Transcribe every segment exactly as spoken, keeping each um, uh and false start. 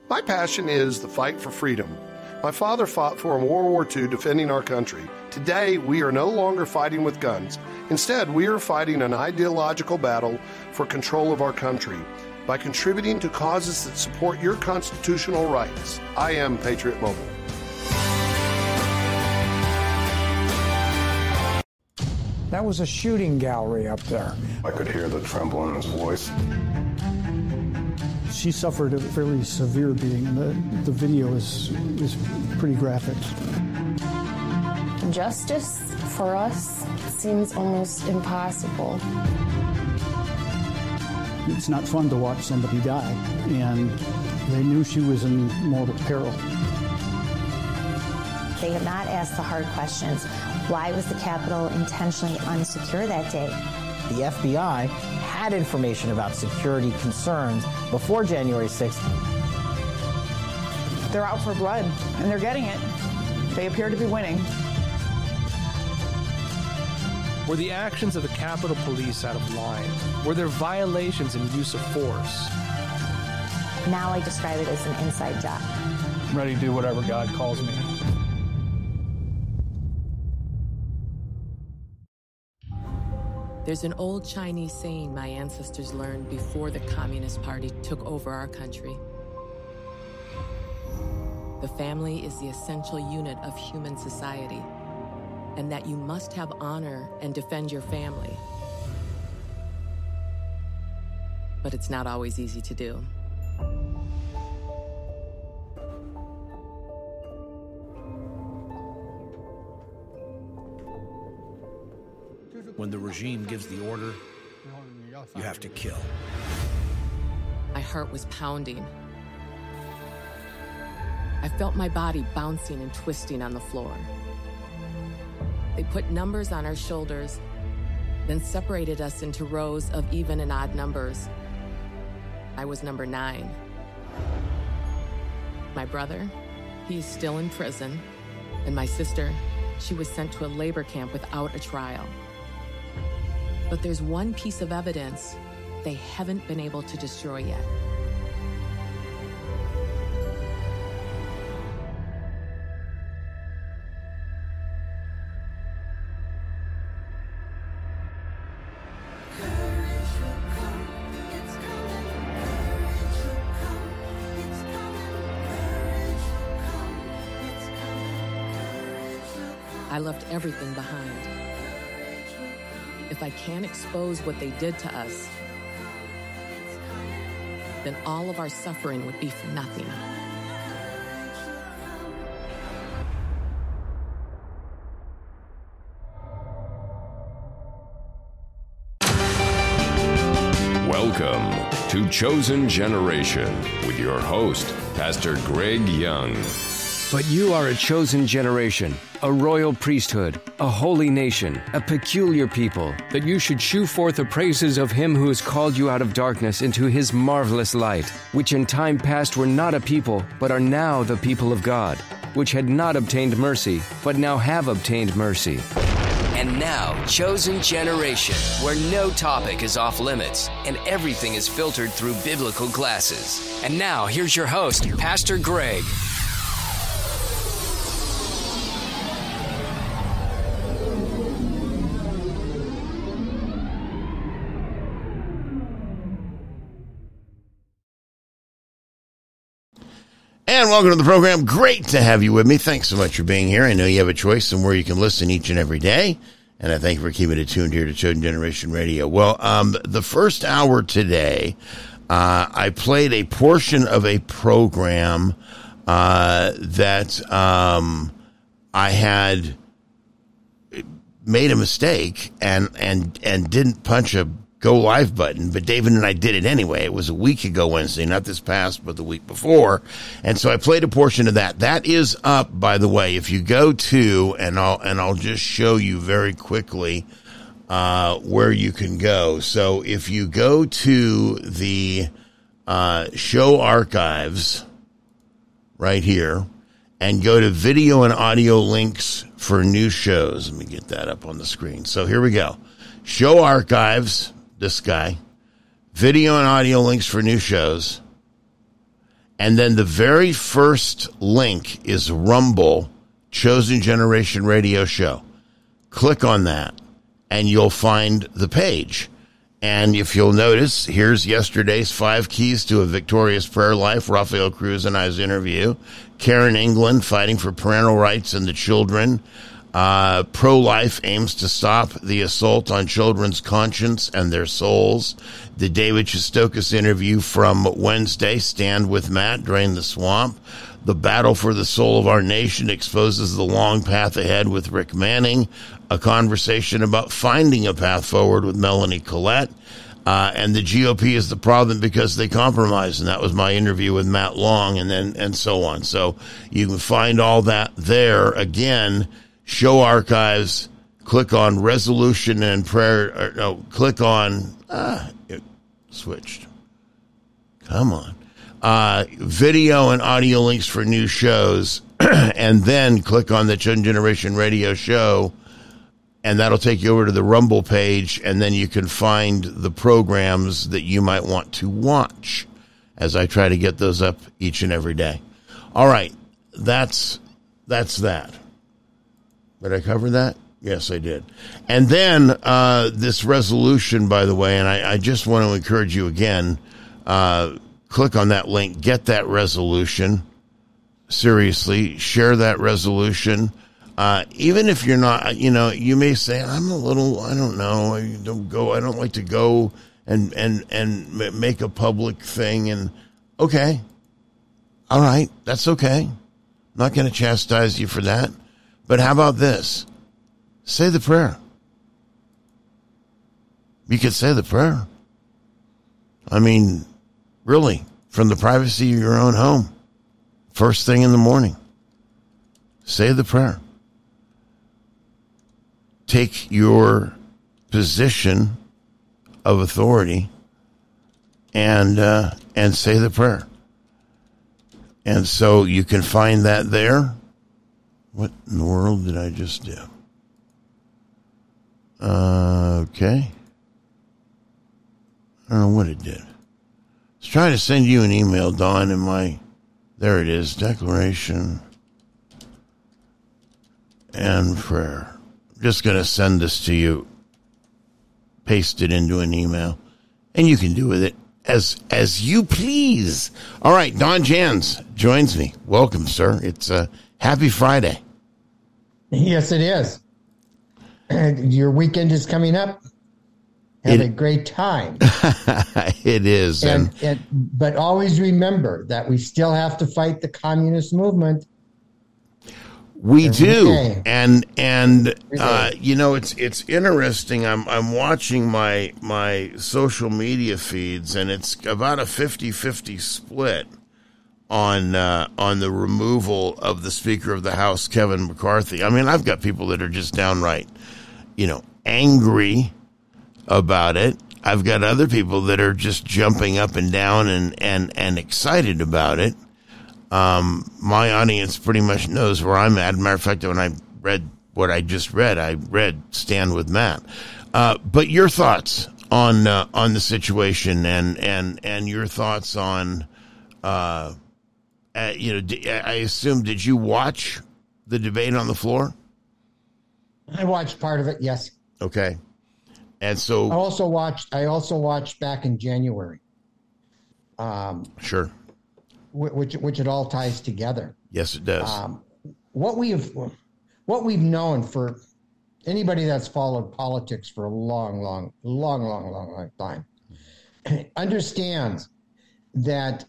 My passion is the fight for freedom. My father fought for in World War Two defending our country. Today, we are no longer fighting with guns. Instead, we are fighting an ideological battle for control of our country by contributing to causes that support your constitutional rights. I am Patriot Mobile. That was a shooting gallery up there. I could hear the tremble in his voice. She suffered a fairly severe beating. The, the video is, is pretty graphic. Justice for us seems almost impossible. It's not fun to watch somebody die, and they knew she was in mortal peril. They have not asked the hard questions. Why was the Capitol intentionally unsecure that day? The F B I had information about security concerns before January sixth. They're out for blood, and they're getting it. They appear to be winning. Were the actions of the Capitol Police out of line? Were there violations in use of force? Now I describe it as an inside job. I'm ready to do whatever God calls me. There's an old Chinese saying my ancestors learned before the Communist Party took over our country. The family is the essential unit of human society, and that you must have honor and defend your family. But it's not always easy to do. When the regime gives the order, you have to kill. My heart was pounding. I felt my body bouncing and twisting on the floor. They put numbers on our shoulders, then separated us into rows of even and odd numbers. I was number nine. My brother, he's still in prison, and my sister, she was sent to a labor camp without a trial. But there's one piece of evidence they haven't been able to destroy yet. I left everything behind. If I can't expose what they did to us, then all of our suffering would be for nothing. Welcome to Chosen Generation with your host, Pastor Greg Young. But you are a chosen generation, a royal priesthood, a holy nation, a peculiar people, that you should shew forth the praises of him who has called you out of darkness into his marvelous light, which in time past were not a people, but are now the people of God, which had not obtained mercy, but now have obtained mercy. And now, Chosen Generation, where no topic is off limits and everything is filtered through biblical glasses. And now, here's your host, Pastor Greg. And welcome to the program. Great to have you with me. Thanks so much for being here. I know you have a choice in where you can listen each and every day. And I thank you for keeping it tuned here to Chosen Generation Radio. Well, um, the first hour today, uh, I played a portion of a program uh, that um, I had made a mistake and, and, and didn't punch a go live button, but David and I did it anyway. It was a week ago Wednesday, not this past, but the week before. And so I played a portion of that. That is up, by the way. If you go to, and I'll, and I'll just show you very quickly, uh, where you can go. So if you go to the, uh, show archives right here and go to video and audio links for new shows. Let me get that up on the screen. So here we go. Show archives. This guy, video and audio links for new shows, And then the very first link is Rumble, Chosen Generation Radio Show. Click on that, and you'll find the page. And if you'll notice, here's yesterday's Five Keys to a Victorious Prayer Life, Rafael Cruz and I's interview. Karen England, fighting for parental rights and the children. Uh, Pro-Life aims to stop the assault on children's conscience and their souls. The David Chistokas interview from Wednesday, Stand with Matt, Drain the Swamp. The Battle for the Soul of Our Nation exposes the long path ahead with Rick Manning. A conversation about finding a path forward with Melanie Collette. Uh, and the G O P is the problem because they compromise. And that was my interview with Matt Long, and then and so on. So you can find all that there. Again, show archives, click on resolution and prayer. Or, no, click on, ah, it switched. Come on. Uh, video and audio links for new shows, and then click on the Chosen Generation Radio Show, and that'll take you over to the Rumble page, and then you can find the programs that you might want to watch as I try to get those up each and every day. All right, that's that's that. Did I cover that? Yes, I did. And then uh, this resolution, by the way, and I, I just want to encourage you again, uh, click on that link, get that resolution. Seriously, share that resolution. Uh, even if you're not, you know, you may say, I'm a little, I don't know, I don't go, I don't like to go and, and, and make a public thing. And okay. All right. That's okay. I'm not going to chastise you for that. But how about this? Say the prayer. You could say the prayer. I mean, really, from the privacy of your own home, first thing in the morning, say the prayer. Take your position of authority and uh, and say the prayer. And so you can find that there. What in the world did I just do? Uh, okay. I don't know what it did. I was trying to send you an email, Dawn, and my, there it is, declaration and prayer. I'm just going to send this to you, paste it into an email, and you can do with it as as you please. All right, Don Jans joins me. Welcome, sir. It's a happy Friday. Yes, it is. And your weekend is coming up. Have it, a great time. It is. And, and, and but always remember that we still have to fight the communist movement. We do, day. and and uh, you know it's it's interesting. I'm I'm watching my my social media feeds, and it's about a fifty-fifty split on uh, on the removal of the Speaker of the House, Kevin McCarthy. I mean, I've got people that are just downright, you know, angry about it. I've got other people that are just jumping up and down and and and excited about it. Um, my audience pretty much knows where I'm at. As a matter of fact, when I read what I just read, I read Stand with Matt. Uh, but your thoughts on uh, on the situation and and and your thoughts on, uh, uh, you know, I assume, did you watch the debate on the floor? I watched part of it. Yes. Okay. And so I also watched. I also watched back in January. Um, sure. Which which it all ties together. Yes, it does. Um, what we've what we've known for anybody that's followed politics for a long, long, long, long, long, long time understands that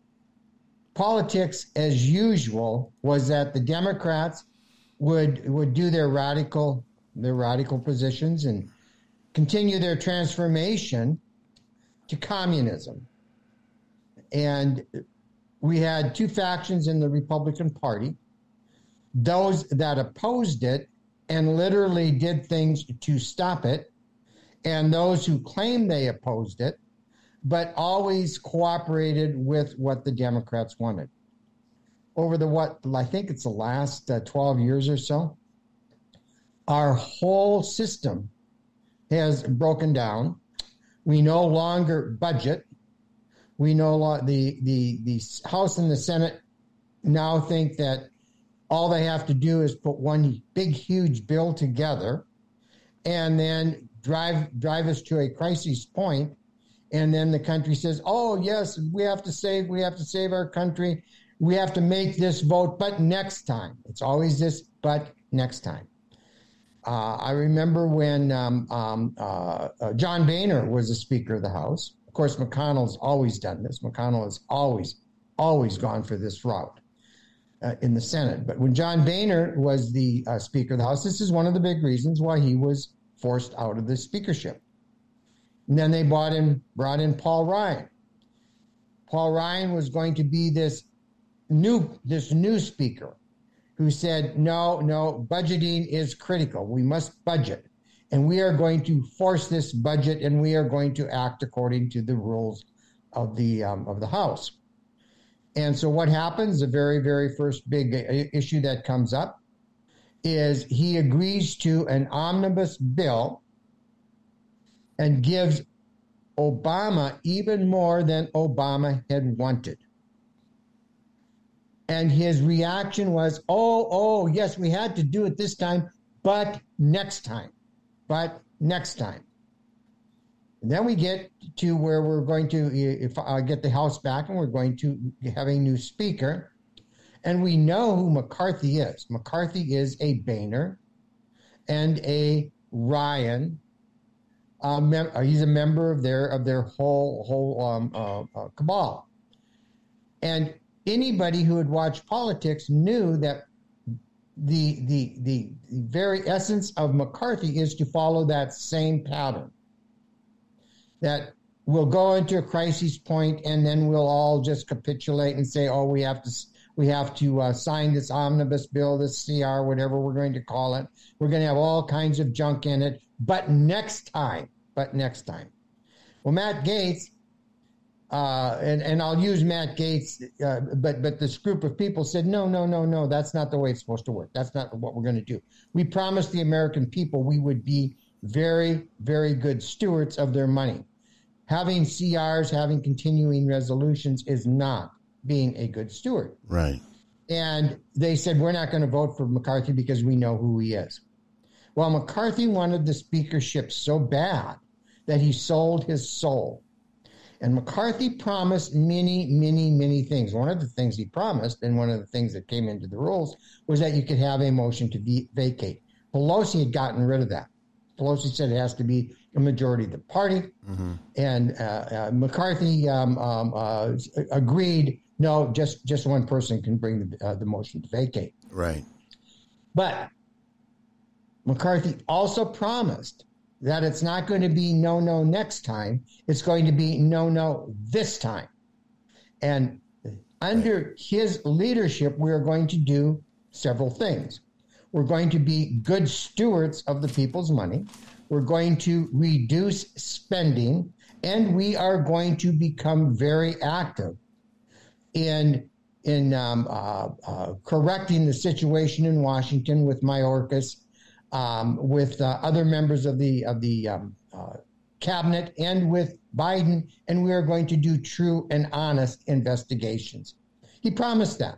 politics, as usual, was that the Democrats would would do their radical their radical positions and continue their transformation to communism. And we had two factions in the Republican Party, those that opposed it and literally did things to stop it, and those who claimed they opposed it, but always cooperated with what the Democrats wanted. Over the, what, I think it's the last uh, twelve years or so, our whole system has broken down. We no longer budget. We know the, the, the House and the Senate now think that all they have to do is put one big, huge bill together and then drive drive us to a crisis point. And then the country says, oh, yes, we have to save, we have to save our country. We have to make this vote, but next time. It's always this, but next time. Uh, I remember when um, um, uh, uh, John Boehner was the Speaker of the House. Of course, McConnell's always done this. McConnell has always, always gone for this route uh, in the Senate. But when John Boehner was the uh, Speaker of the House, this is one of the big reasons why he was forced out of the speakership. And then they brought in, brought in Paul Ryan. Paul Ryan was going to be this new, this new speaker who said, no, no, budgeting is critical. We must budget. And we are going to force this budget, and we are going to act according to the rules of the um, of the House. And so what happens, the very, very first big issue that comes up is he agrees to an omnibus bill and gives Obama even more than Obama had wanted. And his reaction was, oh, oh, yes, we had to do it this time, but next time, but next time. And then we get to where we're going to if, uh, get the House back, and we're going to have a new speaker. And we know who McCarthy is. McCarthy is a Boehner and a Ryan. Uh, mem- he's a member of their of their whole whole um, uh, uh, cabal. And anybody who had watched politics knew that the, the the the very essence of McCarthy is to follow that same pattern. That we'll go into a crisis point, and then we'll all just capitulate and say, "Oh, we have to we have to uh, sign this omnibus bill, this C R, whatever we're going to call it. We're going to have all kinds of junk in it, but next time, but next time." Well, Matt Gaetz. Uh, and, and I'll use Matt Gaetz, uh, but but this group of people said, no, no, no, no, that's not the way it's supposed to work. That's not what we're going to do. We promised the American people we would be very, very good stewards of their money. Having C Rs, having continuing resolutions is not being a good steward. Right. And they said, we're not going to vote for McCarthy because we know who he is. Well, McCarthy wanted the speakership so bad that he sold his soul. And McCarthy promised many, many, many things. One of the things he promised, and one of the things that came into the rules, was that you could have a motion to v- vacate. Pelosi had gotten rid of that. Pelosi said it has to be a majority of the party. Mm-hmm. And uh, uh, McCarthy um, um, uh, agreed, no, just, just one person can bring the, uh, the motion to vacate. Right. But McCarthy also promised that it's not going to be no, no next time. It's going to be no, no this time. And under his leadership, we are going to do several things. We're going to be good stewards of the people's money. We're going to reduce spending, and we are going to become very active in in um, uh, uh, correcting the situation in Washington with Mayorkas, Um, with uh, other members of the of the um, uh, cabinet, and with Biden, and we are going to do true and honest investigations. He promised that.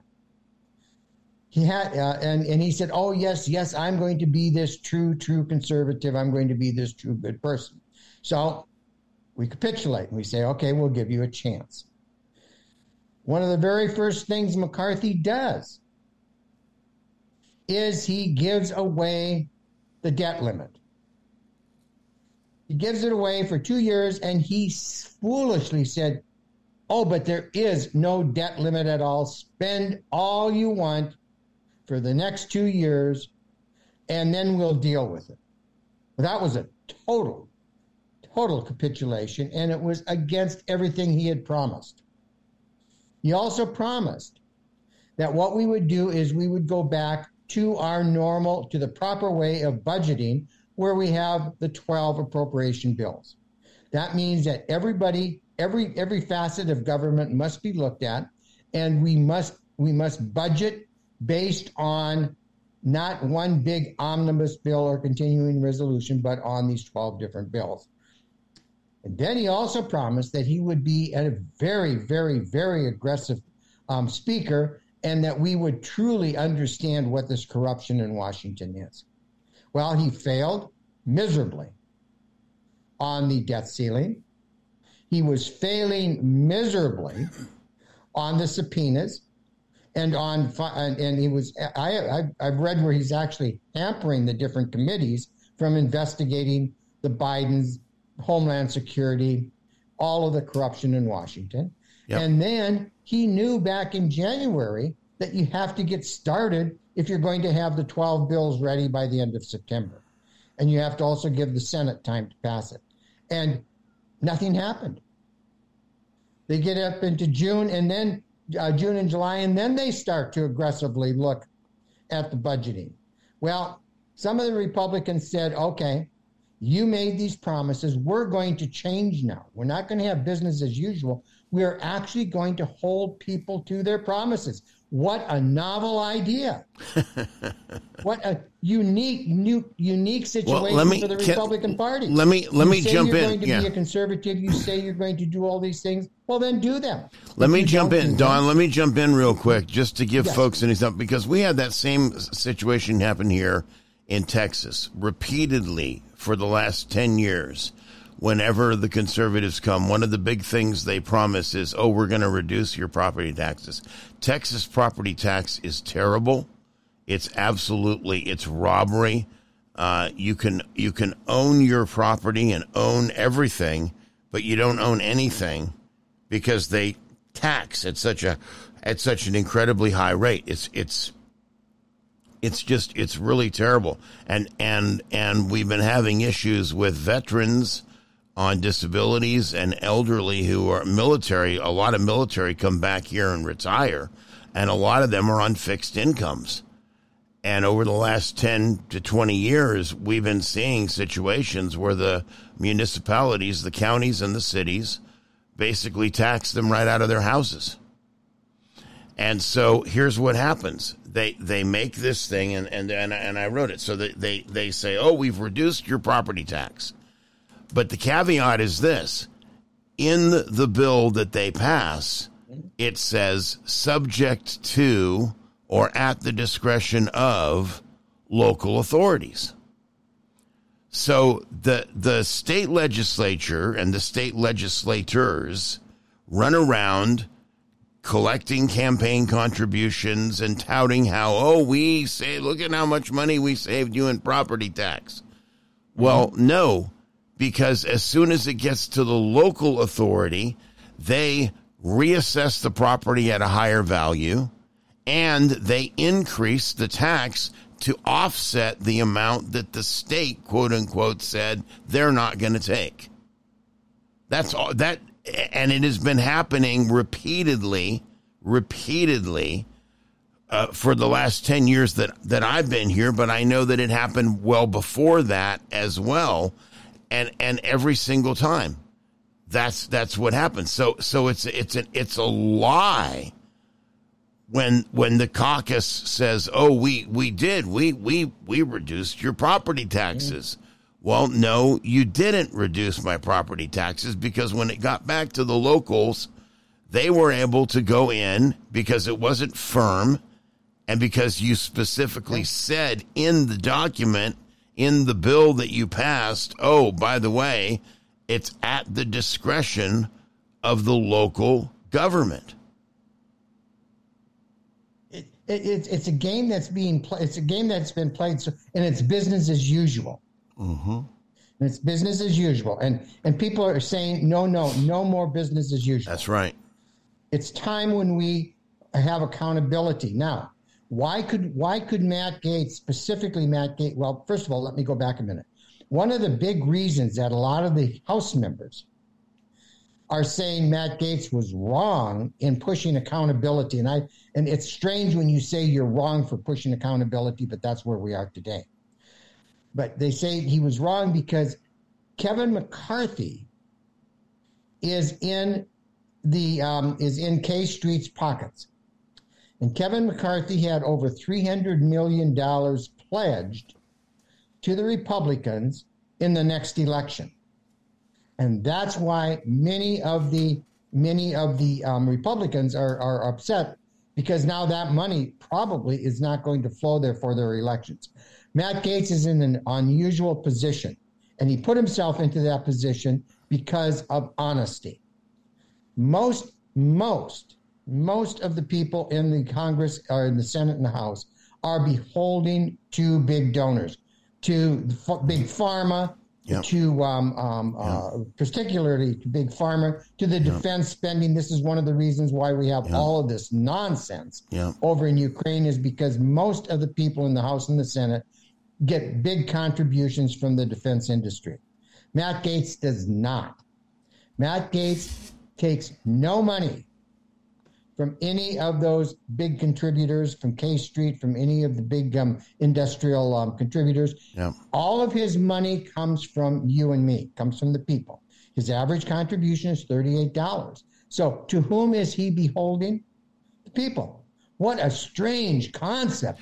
He had, uh, and and he said, "Oh yes, yes, I'm going to be this true, true conservative. I'm going to be this true good person." So we capitulate and we say, "Okay, we'll give you a chance." One of the very first things McCarthy does is he gives away the debt limit. He gives it away for two years, and he foolishly said, oh, but there is no debt limit at all. Spend all you want for the next two years, and then we'll deal with it. Well, that was a total, total capitulation, and it was against everything he had promised. He also promised that what we would do is we would go back to our normal, to the proper way of budgeting, where we have the twelve appropriation bills. That means that everybody, every every facet of government must be looked at, and we must we must budget based on not one big omnibus bill or continuing resolution, but on these twelve different bills. And then he also promised that he would be a very, very, very aggressive um, speaker and that we would truly understand what this corruption in Washington is. Well, he failed miserably on the debt ceiling. He was failing miserably on the subpoenas and on, and he was, I, I, I've read where he's actually hampering the different committees from investigating the Bidens, Homeland Security, all of the corruption in Washington. Yep. And then he knew back in January that you have to get started if you're going to have the twelve bills ready by the end of September. And you have to also give the Senate time to pass it. And nothing happened. They get up into June and then uh, June and July, and then they start to aggressively look at the budgeting. Well, some of the Republicans said, okay, you made these promises. We're going to change now. We're not going to have business as usual. We are actually going to hold people to their promises. What a novel idea. What a unique, new, unique situation well, let me, for the Republican can, Party. Let me let you me say jump you're in. Going to yeah. be a conservative. You say you're going to do all these things. Well, then do them. Let if me jump in, Don. Them, let me jump in real quick just to give yes. folks an example, because we had that same situation happen here in Texas repeatedly for the last ten years. Whenever the conservatives come, one of the big things they promise is, oh, we're going to reduce your property taxes. Texas property tax is terrible. It's absolutely, it's robbery. Uh, you can you can own your property and own everything, but you don't own anything because they tax at such a at such an incredibly high rate. It's it's it's just it's really terrible. And and and we've been having issues with veterans on disabilities and elderly who are military. A lot of military come back here and retire, and a lot of them are on fixed incomes. And over the last ten to twenty years, we've been seeing situations where the municipalities, the counties and the cities, basically tax them right out of their houses. And so here's what happens. They they make this thing, and, and, and, and I wrote it. So they, they, they say, oh, we've reduced your property tax. But the caveat is this. In the bill that they pass, it says subject to or at the discretion of local authorities. So the the state legislature and the state legislators run around collecting campaign contributions and touting how, oh, we say, look at how much money we saved you in property tax. Well, no. Because as soon as it gets to the local authority, they reassess the property at a higher value, and they increase the tax to offset the amount that the state, quote unquote, said they're not going to take. That's all that, and it has been happening repeatedly, repeatedly uh, for the last ten years that, that I've been here, but I know that it happened well before that as well. And and every single time, that's that's what happens. So so it's it's an it's a lie when when the caucus says, oh, we we did we we we reduced your property taxes. Mm-hmm. Well, no, you didn't reduce my property taxes, because when it got back to the locals, they were able to go in because it wasn't firm, and because you specifically yeah. said in the document, in the bill that you passed, oh, by the way, it's at the discretion of the local government. It, it, it's it's a game that's being played. It's a game that's been played, so, and it's business as usual. Mm-hmm. And it's business as usual, and and people are saying, no, no, no more business as usual. That's right. It's time when we have accountability now. Why could why could Matt Gaetz, specifically Matt Gaetz, well, first of all, let me go back a minute. One of the big reasons that a lot of the House members are saying Matt Gaetz was wrong in pushing accountability, and I and it's strange when you say you're wrong for pushing accountability, but that's where we are today. But they say he was wrong because Kevin McCarthy is in the um, is in K Street's pockets. And Kevin McCarthy had over three hundred million dollars pledged to the Republicans in the next election. And that's why many of the many of the um, Republicans are, are upset, because now that money probably is not going to flow there for their elections. Matt Gaetz is in an unusual position, and he put himself into that position because of honesty. Most, most, most of the people in the Congress or in the Senate and the House are beholding to big donors, to big pharma, yep. to um, um, yep. uh, particularly to big pharma, to the yep. defense spending. This is one of the reasons why we have yep. all of this nonsense yep. over in Ukraine, is because most of the people in the House and the Senate get big contributions from the defense industry. Matt Gaetz does not. Matt Gaetz takes no money from any of those big contributors, from K Street, from any of the big um, industrial um, contributors. Yeah. All of his money comes from you and me, comes from the people. His average contribution is thirty-eight dollars. So to whom is he beholding? The people. What a strange concept.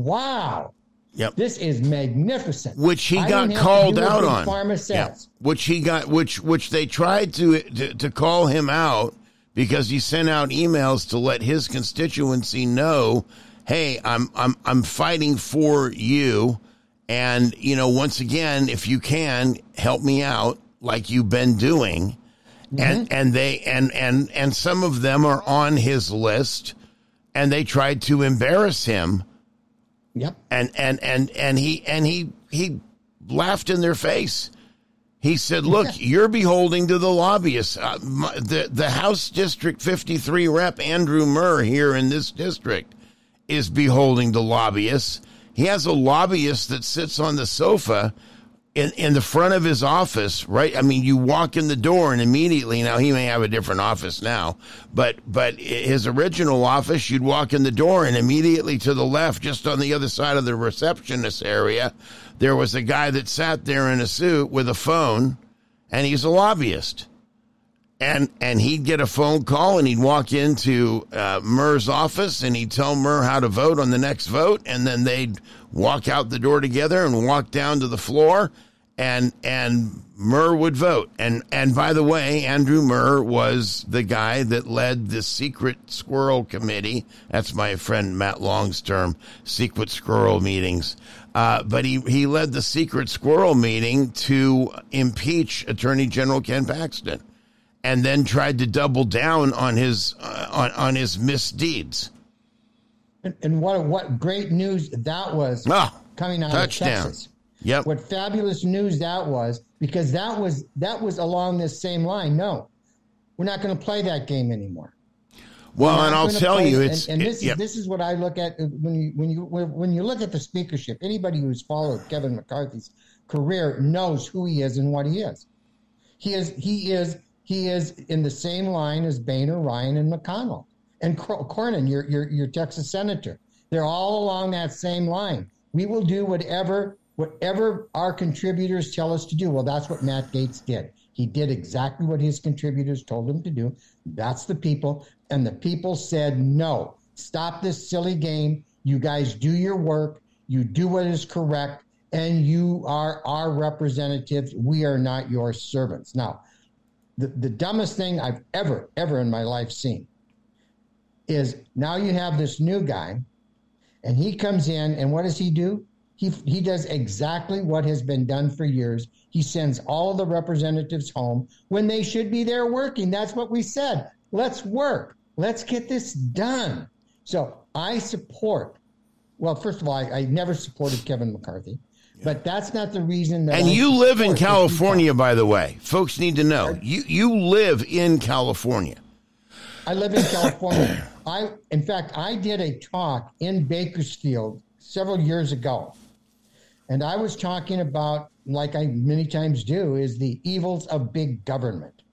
Wow. Yep. This is magnificent. Which he I got called do out on. Pharma says. Yep. Which he got, which which they tried to, to to call him out, because he sent out emails to let his constituency know, hey, I'm I'm I'm fighting for you, and you know, once again, if you can help me out like you've been doing. Mm-hmm. And and they and, and and some of them are on his list, and they tried to embarrass him. Yep. And and and and he and he he laughed in their face. He said, "Look, you're beholding to the lobbyists. Uh, my, the the House District fifty-three rep Andrew Murr here in this district is beholding to lobbyists. He has a lobbyist that sits on the sofa in in the front of his office, right? I mean, you walk in the door and immediately, now he may have a different office now, but but his original office, you'd walk in the door and immediately to the left, just on the other side of the receptionist area, there was a guy that sat there in a suit with a phone, and he's a lobbyist. And and he'd get a phone call, and he'd walk into uh, Murr's office, and he'd tell Murr how to vote on the next vote, and then they'd walk out the door together and walk down to the floor, and and Murr would vote. And and by the way, Andrew Murr was the guy that led the Secret Squirrel Committee. That's my friend Matt Long's term, Secret Squirrel meetings. Uh, but he, he led the Secret Squirrel meeting to impeach Attorney General Ken Paxton, and then tried to double down on his uh, on on his misdeeds. And, and what what great news that was oh, coming out touchdown. of Texas. Yep. What fabulous news that was, because that was that was along this same line. No, we're not going to play that game anymore. Well, and I'll tell play, you, it's and, and this it, yep. is this is what I look at when you when you when you look at the speakership. Anybody who's followed Kevin McCarthy's career knows who he is and what he is. He is he is he is in the same line as Boehner, Ryan, and McConnell, and Cornyn, your your your Texas senator. They're all along that same line. We will do whatever whatever our contributors tell us to do. Well, that's what Matt Gaetz did. He did exactly what his contributors told him to do. That's the people. And the people said, no, stop this silly game. You guys do your work. You do what is correct. And you are our representatives. We are not your servants. Now, the, the dumbest thing I've ever, ever in my life seen is now you have this new guy, and he comes in, and what does he do? He, he does exactly what has been done for years. He sends all the representatives home when they should be there working. That's what we said. Let's work. Let's get this done. So I support, well, first of all, I, I never supported Kevin McCarthy, yeah. but that's not the reason that And I you live in California, by the way. Folks need to know. You you live in California. I live in California. I, in fact, I did a talk in Bakersfield several years ago. And I was talking about, like I many times do, is the evils of big government.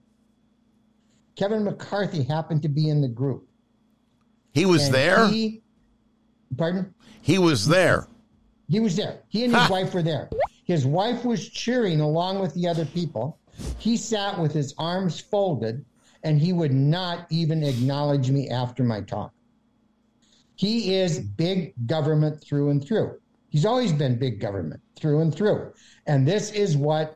Kevin McCarthy happened to be in the group. He was and there? He, pardon? He was there. He was there. He and his ha. wife were there. His wife was cheering along with the other people. He sat with his arms folded, and he would not even acknowledge me after my talk. He is big government through and through. He's always been big government through and through. And this is what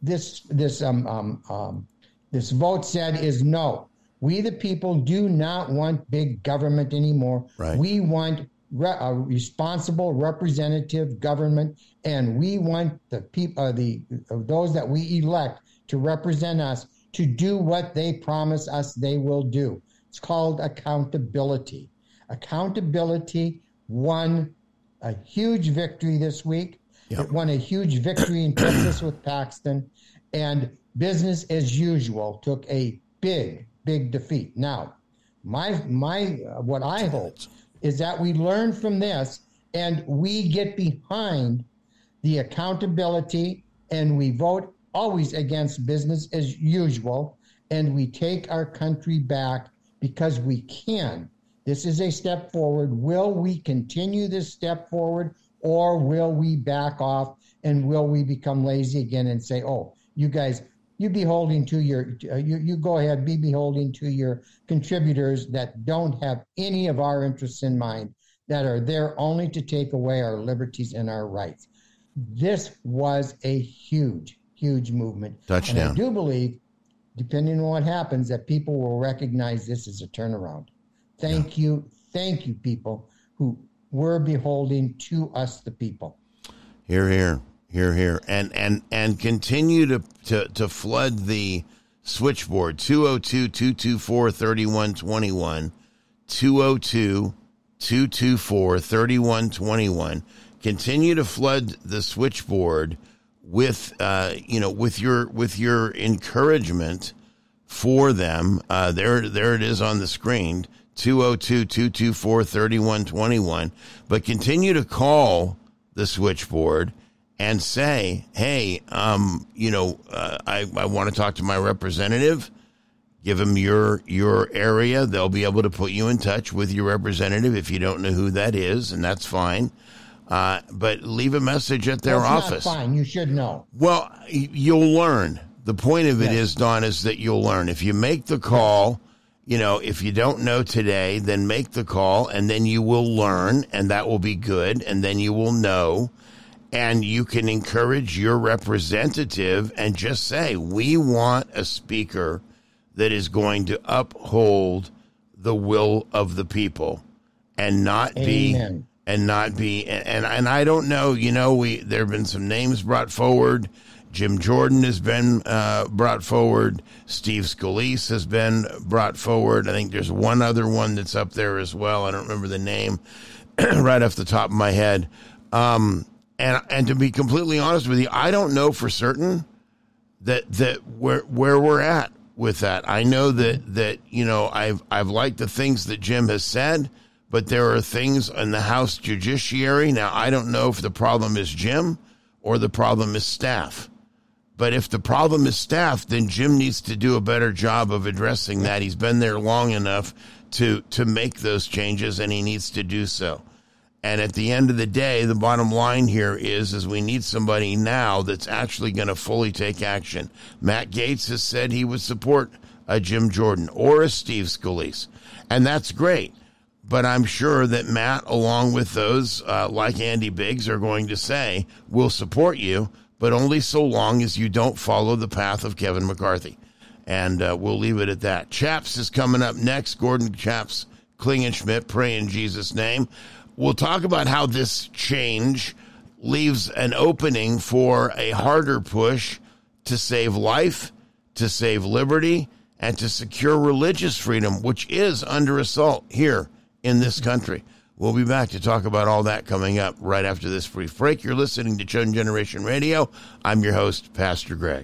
this this um, um, um, this vote said is no. We, the people, do not want big government anymore. Right. We want re- a responsible representative government, and we want the people, uh, the uh, those that we elect to represent us to do what they promise us they will do. It's called accountability. Accountability won a huge victory this week. Yep. It won a huge victory in Texas with Paxton, and business as usual took a big, big defeat. Now, my my uh, what I hope is that we learn from this and we get behind the accountability and we vote always against business as usual, and we take our country back because we can. This is a step forward. Will we continue this step forward, or will we back off and will we become lazy again and say, oh, you guys, you beholding to your, uh, you, you go ahead, be beholding to your contributors that don't have any of our interests in mind, that are there only to take away our liberties and our rights. This was a huge, huge movement. Touchdown. And I do believe, depending on what happens, that people will recognize this as a turnaround. Thank yeah. you. Thank you, people who were beholding to us, the people. Hear, hear, hear, hear. And, and, and continue to, to, to flood the switchboard, two oh two, two two four, three one two one, two oh two, two two four, three one two one. Continue to flood the switchboard with, uh, you know, with your, with your encouragement for them. Uh, there, there it is on the screen, two oh two, two two four, three one two one. But continue to call the switchboard and say, hey, um, you know, uh, I, I want to talk to my representative. Give them your, your area. They'll be able to put you in touch with your representative if you don't know who that is, and that's fine. Uh, but leave a message at their That's office. Not fine. You should know. Well, you'll learn. The point of it yes. is, Don, is that you'll learn. If you make the call, you know, if you don't know today, then make the call, and then you will learn, and that will be good, and then you will know, and you can encourage your representative and just say, we want a speaker that is going to uphold the will of the people and not Amen. be... And not be, and and I don't know, you know, we there have been some names brought forward. Jim Jordan has been uh, brought forward. Steve Scalise has been brought forward. I think there's one other one that's up there as well. I don't remember the name right off the top of my head. Um, and and to be completely honest with you, I don't know for certain that that where where we're at with that. I know that that you know I've I've liked the things that Jim has said. But there are things in the House Judiciary. Now, I don't know if the problem is Jim or the problem is staff. But if the problem is staff, then Jim needs to do a better job of addressing that. He's been there long enough to, to make those changes, and he needs to do so. And at the end of the day, the bottom line here is, is we need somebody now that's actually going to fully take action. Matt Gaetz has said he would support a Jim Jordan or a Steve Scalise, and that's great. But I'm sure that Matt, along with those uh, like Andy Biggs, are going to say, we'll support you, but only so long as you don't follow the path of Kevin McCarthy. And uh, we'll leave it at that. Chaps is coming up next. Gordon Chaps, Klingenschmitt, pray in Jesus' name. We'll talk about how this change leaves an opening for a harder push to save life, to save liberty, and to secure religious freedom, which is under assault here in this country. We'll be back to talk about all that coming up right after this brief break. You're listening to Chosen Generation Radio. I'm your host, Pastor Greg.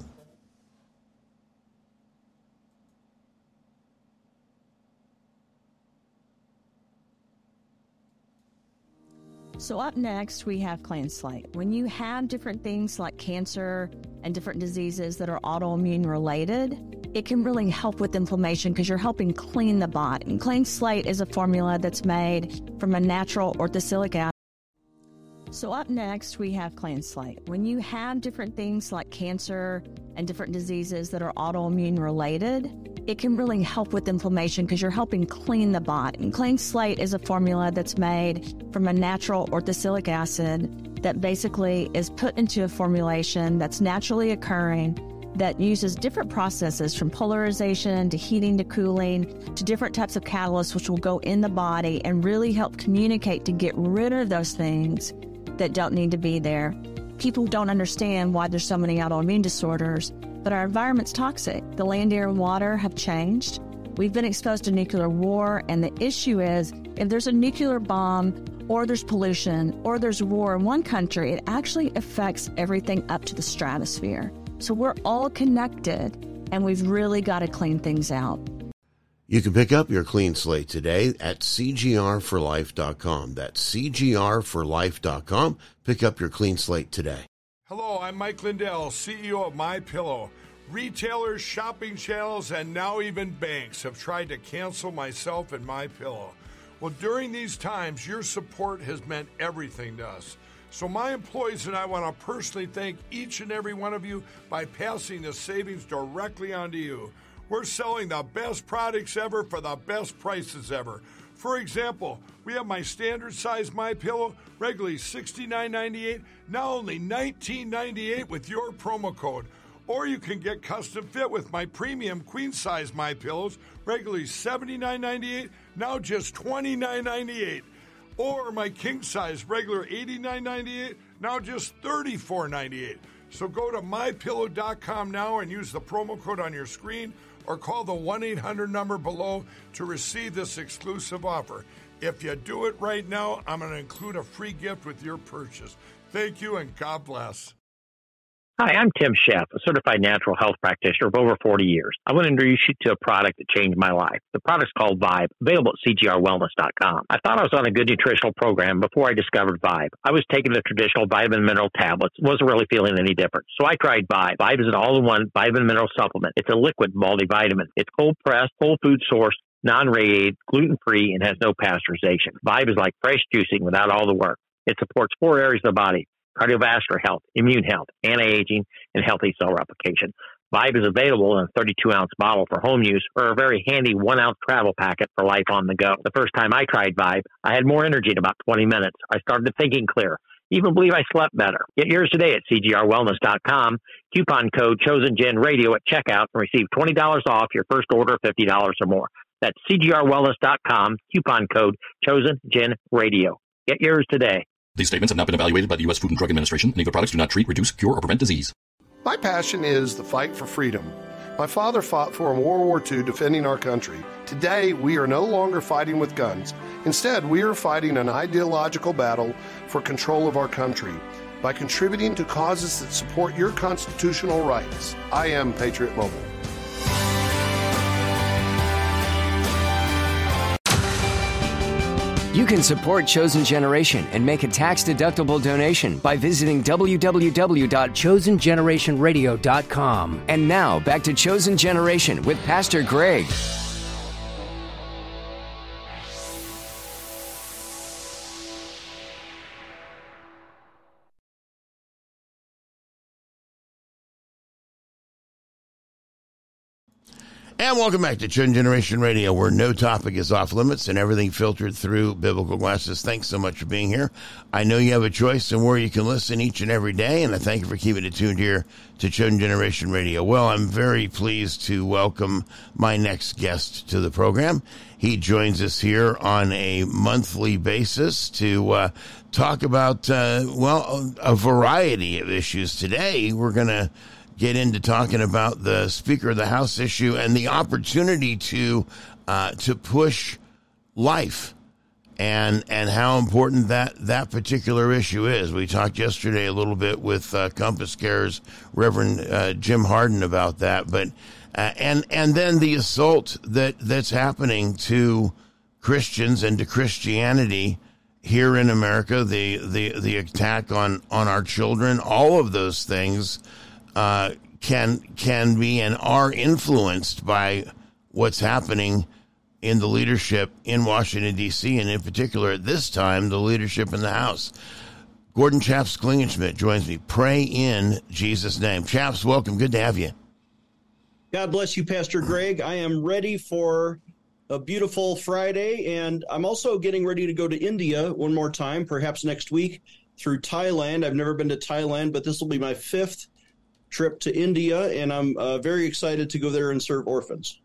So up next, we have Clean Slate. When you have different things like cancer and different diseases that are autoimmune related, it can really help with inflammation because you're helping clean the body. And Clean Slate is a formula that's made from a natural orthosilic acid. So up next, we have Clean Slate. When you have different things like cancer and different diseases that are autoimmune related, it can really help with inflammation because you're helping clean the body. And Clean Slate is a formula that's made from a natural orthosilic acid that basically is put into a formulation that's naturally occurring that uses different processes from polarization to heating to cooling to different types of catalysts which will go in the body and really help communicate to get rid of those things that don't need to be there. People don't understand why there's so many autoimmune disorders, but our environment's toxic. The land, air, and water have changed. We've been exposed to nuclear war, and the issue is if there's a nuclear bomb or there's pollution or there's war in one country, it actually affects everything up to the stratosphere. So we're all connected, and we've really got to clean things out. You can pick up your clean slate today at C G R for life dot com. That's C G R for life dot com. Pick up your clean slate today. Hello, I'm Mike Lindell, C E O of MyPillow. Retailers, shopping channels, and now even banks have tried to cancel myself and MyPillow. Well, during these times, your support has meant everything to us. So my employees and I want to personally thank each and every one of you by passing the savings directly on to you. We're selling the best products ever for the best prices ever. For example, we have my standard size MyPillow, regularly sixty-nine ninety-eight, now only nineteen ninety-eight with your promo code. Or you can get custom fit with my premium queen size MyPillows, regularly seventy-nine ninety-eight, now just twenty-nine ninety-eight. Or my king size, regular eighty-nine ninety-eight, now just thirty-four ninety-eight. So go to my pillow dot com now and use the promo code on your screen, or call the one eight hundred number below to receive this exclusive offer. If you do it right now, I'm going to include a free gift with your purchase. Thank you, and God bless. Hi, I'm Tim Sheff, a certified natural health practitioner of over forty years. I want to introduce you to a product that changed my life. The product's called Vibe, available at C G R wellness dot com. I thought I was on a good nutritional program before I discovered Vibe. I was taking the traditional vitamin mineral tablets, wasn't really feeling any different. So I tried Vibe. Vibe is an all-in-one vitamin mineral supplement. It's a liquid multivitamin. It's cold-pressed, whole food sourced, non-radiated, gluten-free, and has no pasteurization. Vibe is like fresh juicing without all the work. It supports four areas of the body: cardiovascular health, immune health, anti-aging, and healthy cell replication. Vibe is available in a thirty-two ounce bottle for home use or a very handy one ounce travel packet for life on the go. The first time I tried Vibe, I had more energy in about twenty minutes. I started thinking clear. Even believe I slept better. Get yours today at C G R wellness dot com. Coupon code ChosenGenRadio at checkout and receive twenty dollars off your first order of fifty dollars or more. That's C G R wellness dot com. Coupon code ChosenGenRadio. Get yours today. These statements have not been evaluated by the U S Food and Drug Administration. Any of the products do not treat, reduce, cure, or prevent disease. My passion is the fight for freedom. My father fought for in World War Two defending our country. Today, we are no longer fighting with guns. Instead, we are fighting an ideological battle for control of our country by contributing to causes that support your constitutional rights. I am Patriot Mobile. You can support Chosen Generation and make a tax-deductible donation by visiting w w w dot chosen generation radio dot com. And now, back to Chosen Generation with Pastor Greg. And welcome back to Chosen Generation Radio, where no topic is off limits and everything filtered through biblical glasses. Thanks so much for being here. I know you have a choice in where you can listen each and every day, and I thank you for keeping it tuned here to Chosen Generation Radio. Well, I'm very pleased to welcome my next guest to the program. He joins us here on a monthly basis to uh, talk about, uh, well, a variety of issues. Today, we're going to get into talking about the Speaker of the House issue and the opportunity to uh, to push life and and how important that, that particular issue is. We talked yesterday a little bit with uh, Compass Care's Reverend uh, Jim Harden about that, but uh, and and then the assault that that's happening to Christians and to Christianity here in America, the the the attack on on our children, all of those things Uh, can can be and are influenced by what's happening in the leadership in Washington, D C, and in particular at this time, the leadership in the House. Gordon Chaps Klingenschmitt joins me. Pray in Jesus' name. Chaps, welcome. Good to have you. God bless you, Pastor Greg. I am ready for a beautiful Friday, and I'm also getting ready to go to India one more time, perhaps next week, through Thailand. I've never been to Thailand, but this will be my fifth trip to India, and I'm uh, very excited to go there and serve orphans.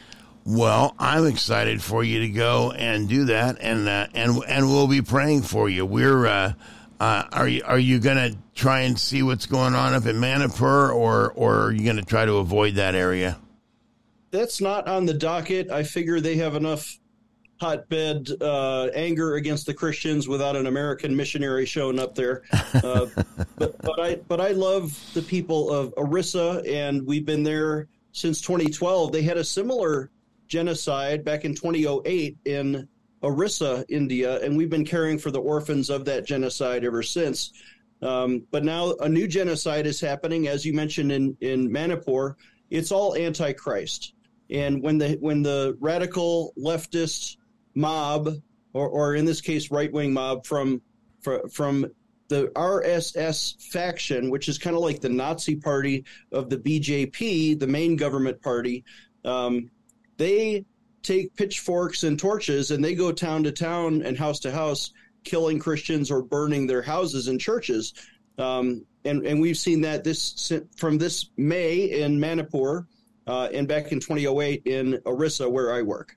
Well, I'm excited for you to go and do that, and uh, and and we'll be praying for you. We're uh, uh, are you are you going to try and see what's going on up in Manipur, or or are you going to try to avoid that area? That's not on the docket. I figure they have enough hotbed uh, anger against the Christians without an American missionary showing up there. Uh, but, but I but I love the people of Orissa, and we've been there since twenty twelve. They had a similar genocide back in two thousand eight in Orissa, India, and we've been caring for the orphans of that genocide ever since. Um, but now a new genocide is happening, as you mentioned in, in Manipur. It's all anti-Christ. And when the when the radical leftist mob, or, or in this case, right-wing mob from from the R S S faction, which is kind of like the Nazi party of the B J P, the main government party, um, they take pitchforks and torches and they go town to town and house to house, killing Christians or burning their houses and churches. Um, and, and we've seen that this from this May in Manipur uh, and back in two thousand eight in Orissa, where I work.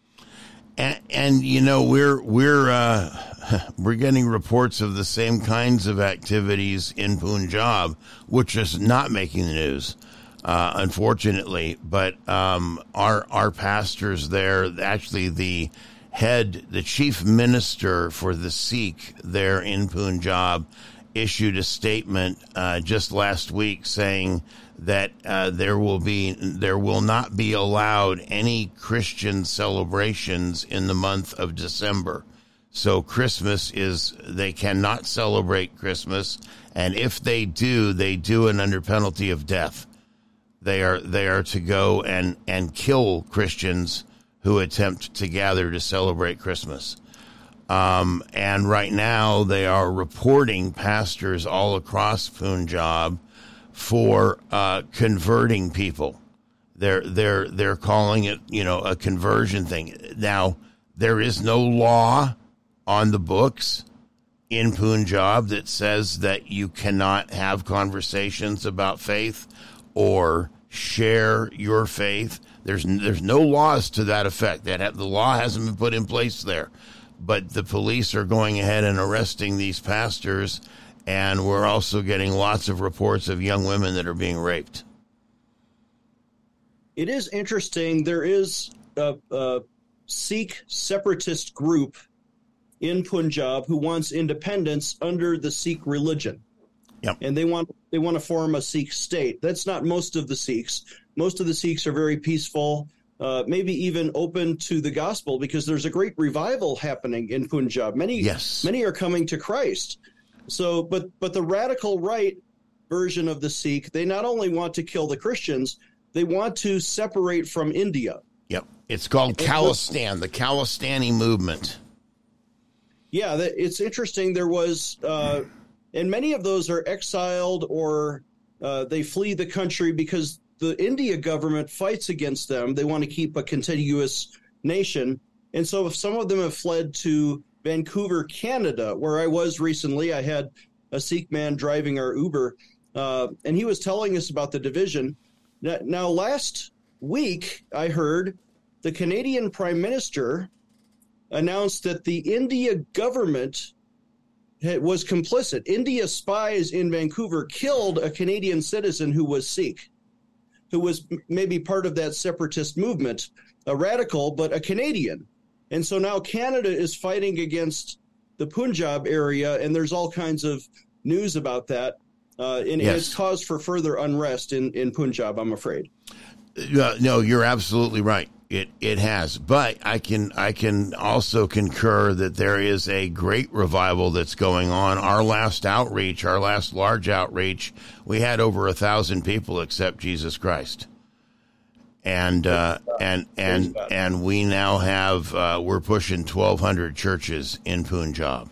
And, and you know, we're we're uh, we're getting reports of the same kinds of activities in Punjab, which is not making the news, uh, unfortunately. But um, our our pastors there, actually the head, the chief minister for the Sikh there in Punjab, issued a statement uh, just last week saying that uh, there will be there will not be allowed any Christian celebrations in the month of December. So Christmas is, they cannot celebrate Christmas, and if they do, they do it under penalty of death. They are they are to go and, and kill Christians who attempt to gather to celebrate Christmas. Um, and right now they are reporting pastors all across Punjab for uh, converting people. They're they're they're calling it, you know, a conversion thing. Now, there is no law on the books in Punjab that says that you cannot have conversations about faith or share your faith. There's there's no laws to that effect. That have, the law hasn't been put in place there. But the police are going ahead and arresting these pastors, and we're also getting lots of reports of young women that are being raped. It is interesting. There is a, a Sikh separatist group in Punjab who wants independence under the Sikh religion. Yep. And they want they want to form a Sikh state. That's not most of the Sikhs. Most of the Sikhs are very peaceful, uh, maybe even open to the gospel, because there's a great revival happening in Punjab. Many yes. many are coming to Christ. So, but but the radical right version of the Sikh, they not only want to kill the Christians, they want to separate from India. Yep. It's called Khalistan, the Khalistani movement. Yeah, it's interesting. There was, uh, and many of those are exiled or uh, they flee the country because the India government fights against them. They want to keep a contiguous nation. And so if some of them have fled to Vancouver, Canada, where I was recently. I had a Sikh man driving our Uber, uh, and he was telling us about the division. Now, now, last week, I heard the Canadian Prime Minister announced that the India government had, was complicit. India spies in Vancouver killed a Canadian citizen who was Sikh, who was maybe part of that separatist movement, a radical, but a Canadian. And so now Canada is fighting against the Punjab area, and there's all kinds of news about that. Uh, and yes. it's cause for further unrest in, in Punjab, I'm afraid. Uh, no, you're absolutely right. It it has. But I can I can also concur that there is a great revival that's going on. Our last outreach, our last large outreach, we had over a thousand people accept Jesus Christ. And uh, and and and we now have uh, we're pushing twelve hundred churches in Punjab.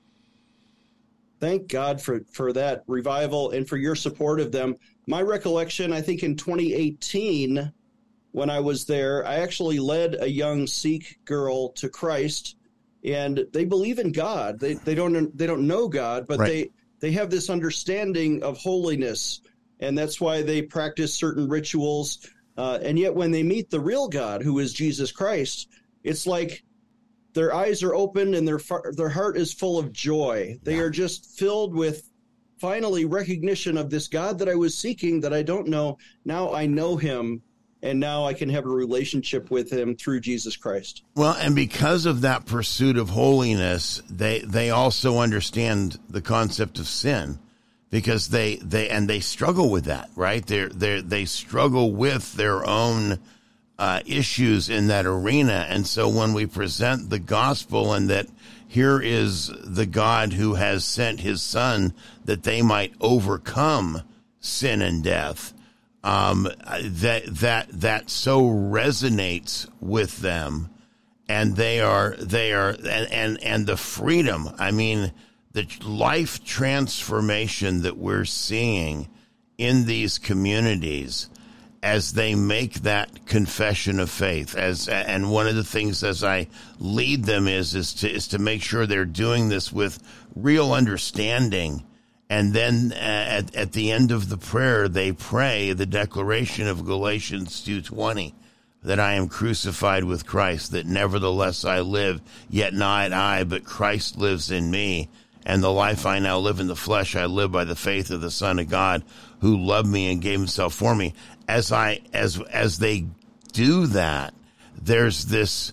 Thank God for, for that revival and for your support of them. My recollection, I think in twenty eighteen, when I was there, I actually led a young Sikh girl to Christ, and they believe in God. They they don't they don't know God, but right. they they have this understanding of holiness. and that's why they practice certain rituals. Uh, and yet when they meet the real God, who is Jesus Christ, it's like their eyes are open and their their heart is full of joy. They are just filled with, finally, recognition of this God that I was seeking that I don't know. Now I know him, and now I can have a relationship with him through Jesus Christ. Well, and because of that pursuit of holiness, they they also understand the concept of sin, because they they and they struggle with that, right? They they they struggle with their own uh, issues in that arena, and so when we present the gospel and that here is the God who has sent his Son that they might overcome sin and death, um, that that that so resonates with them, and they are they are and and, and the freedom. I mean, the life transformation that we're seeing in these communities as they make that confession of faith. As and one of the things as I lead them is is to is to make sure they're doing this with real understanding. And then at, at the end of the prayer, they pray the declaration of Galatians two twenty, that I am crucified with Christ, that nevertheless I live, yet not I, but Christ lives in me. And the life I now live in the flesh, I live by the faith of the Son of God, who loved me and gave himself for me. As I as as they do that, there's this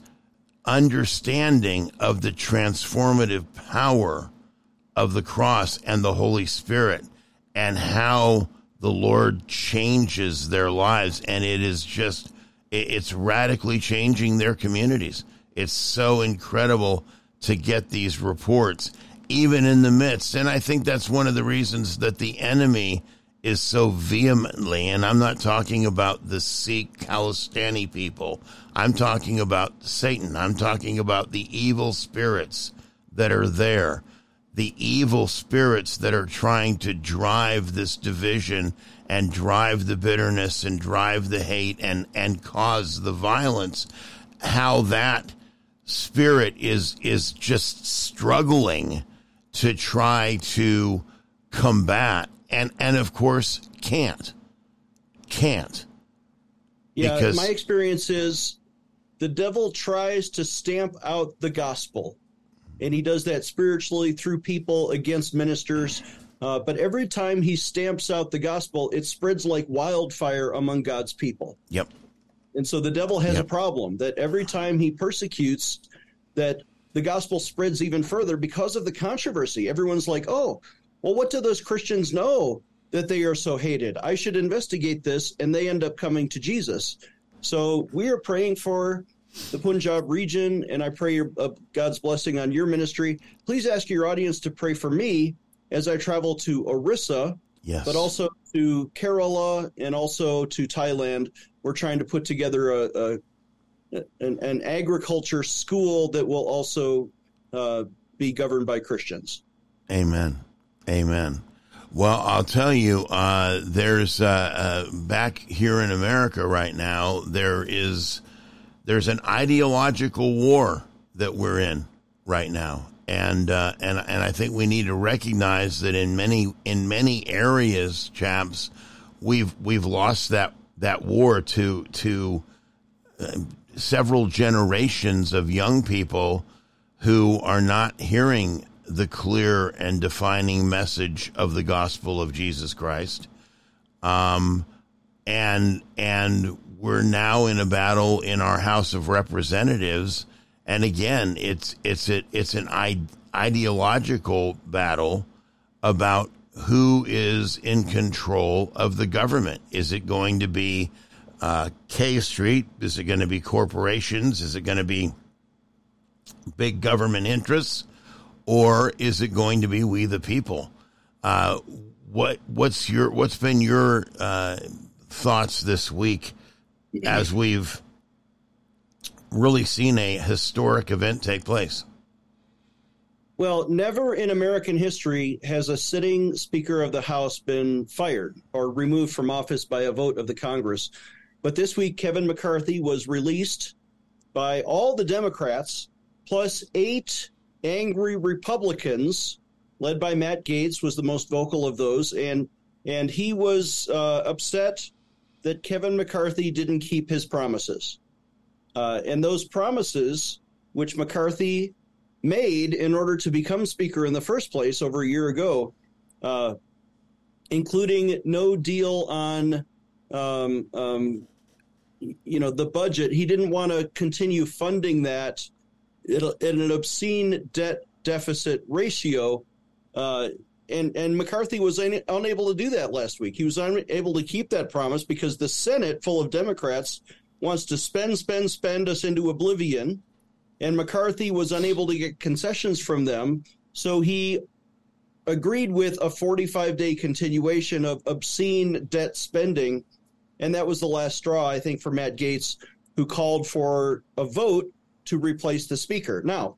understanding of the transformative power of the cross and the Holy Spirit, and how the Lord changes their lives. And it is just, it's radically changing their communities. It's so incredible to get these reports, even in the midst. And I think that's one of the reasons that the enemy is so vehemently, and I'm not talking about the Sikh Khalistani people. I'm talking about Satan. I'm talking about the evil spirits that are there. The evil spirits that are trying to drive this division and drive the bitterness and drive the hate and, and cause the violence, how that spirit is is just struggling to try to combat and, and of course, can't. Can't. Yeah, because my experience is the devil tries to stamp out the gospel. And he does that spiritually through people against ministers. Uh, but every time he stamps out the gospel, it spreads like wildfire among God's people. Yep. And so the devil has yep. a problem that every time he persecutes, that the gospel spreads even further because of the controversy. Everyone's like, oh, well, what do those Christians know that they are so hated? I should investigate this. And they end up coming to Jesus. So we are praying for the Punjab region, and I pray your, uh, God's blessing on your ministry. Please ask your audience to pray for me as I travel to Orissa, yes. but also to Kerala and also to Thailand. We're trying to put together a, a an, an agriculture school that will also uh, be governed by Christians. Amen. Amen. Well, I'll tell you, uh, there's uh, uh, back here in America right now, there is there's an ideological war that we're in right now, and uh, and and I think we need to recognize that in many in many areas, chaps, we've we've lost that that war to to uh, several generations of young people who are not hearing the clear and defining message of the gospel of Jesus Christ. Um, and, and we're now in a battle in our House of Representatives. And again, it's, it's, a, it's an ideological battle about who is in control of the government. Is it going to be, uh, K Street? Is it going to be corporations? Is it going to be big government interests? Or is it going to be we the people? Uh, what what's your what's been your uh, thoughts this week as we've really seen a historic event take place? Well, never in American history has a sitting Speaker of the House been fired or removed from office by a vote of the Congress. But this week, Kevin McCarthy was released by all the Democrats, plus eight angry Republicans, led by Matt Gaetz, was the most vocal of those. And and he was uh, upset that Kevin McCarthy didn't keep his promises. Uh, and those promises, which McCarthy made in order to become Speaker in the first place over a year ago, uh, including no deal on, um, um, you know, the budget. He didn't want to continue funding that at an obscene debt deficit ratio. Uh, and, and McCarthy was un- unable to do that last week. He was unable to keep that promise because the Senate, full of Democrats, wants to spend, spend, spend us into oblivion. And McCarthy was unable to get concessions from them. So he agreed with a forty-five day continuation of obscene debt spending. And that was the last straw, I think, for Matt Gaetz, who called for a vote to replace the Speaker. Now,